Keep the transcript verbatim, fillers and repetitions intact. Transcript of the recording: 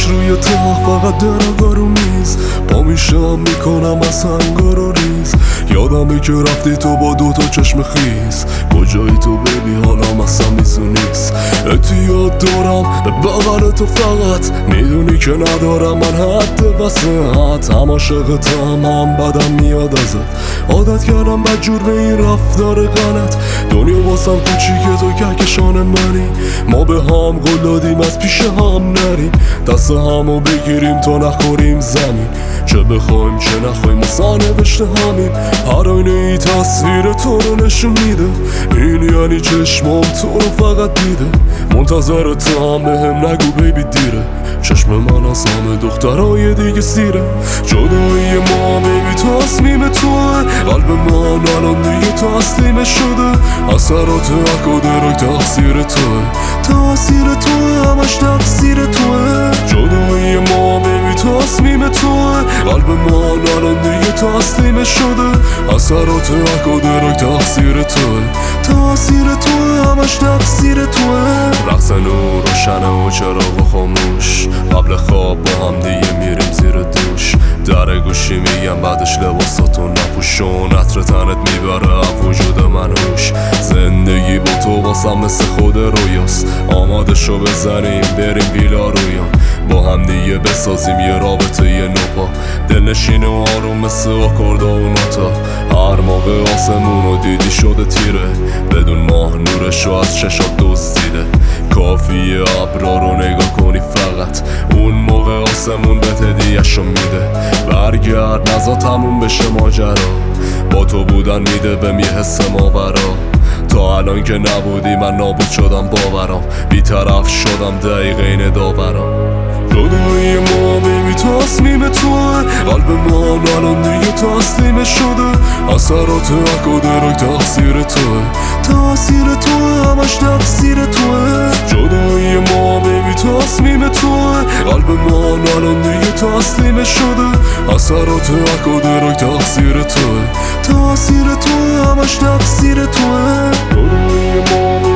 روی تخت فقط درگا رو میز پا میشم میکنم از سنگا رو ریز یادمه که رفتی تو با دوتا چشم خیز کجایی تو بیبی حالم اصلا میزو نیست اعتیاد دارم به بغل تو فقط میدونی که ندارم من حد وسط هم عاشقتم هم بدم میاد ازت عادت کردم بدجور به این رفتار غلط دنیا واسم کوچیکه تو کهکشان منی ما به هم قول دادیم از پیش هم نریم دست همو بگیریم تا نخوریم زمین چه بخوایم چه نخوایم اصلا نوشته همین هر آینه ای تصویر تو رو نشون میده این یعنی چشمام تو رو فقط دیده منتظرتم بهم نگو بیبی دیره چشم من از همه دخترای دیگه سیره جدایی ما بیبی تو تصمیم توه قلب من الان دیگه تسلیم شده اثرات اکادرک تقصیر توه تقصیر توه همش تقصیر توه جدایی ما بیبی تو تصمیم توه قلب من الان دیگه تسلیم شده اثرات اکادرک تقصیر توه تقصیر توه همش تقصیر توه رقص نور روشنه و چراغ خاموش قبل خواب با هم دیگه میریم زیر دوش در گوشی میگم بعدش لباساتو نپوشون عطر تنت میبره از وجود من هوش زندگی با تو واسم مثل خود رویاست آماده شو بزنیم بریم ویلا رویان با هم دیگه بسازیم یه رابطه یه نوپا دلنشین و آروم مثل آکوردا و نوتا هر موقع آسمون رو دیدی شده تیره بدون ماه نورشو از چشات دزدیده کافیه ابرا رو نگاه کنی فقط اون موقع آسمون بهت هدیه‌شو میده برگرد نزا تموم بشه ماجرا با تو بودن میده بهم یه حس ماورا تا الان که نبودی من نابود شدم باورم بیطرف شدم دقیقه این داورم جدایی ما بیبی تصمیم توه قلب من الان دیگه تسلیم شده اثرات اکادرک تقصیر توه تقصیر توه همش تقصیر توه جدایی ما بیبی تصمیم توه قلب من الان دیگه تسلیم شده اثرات اکادرک تقصیر توه تقصیر توه همش تقصیر توه جدایی ما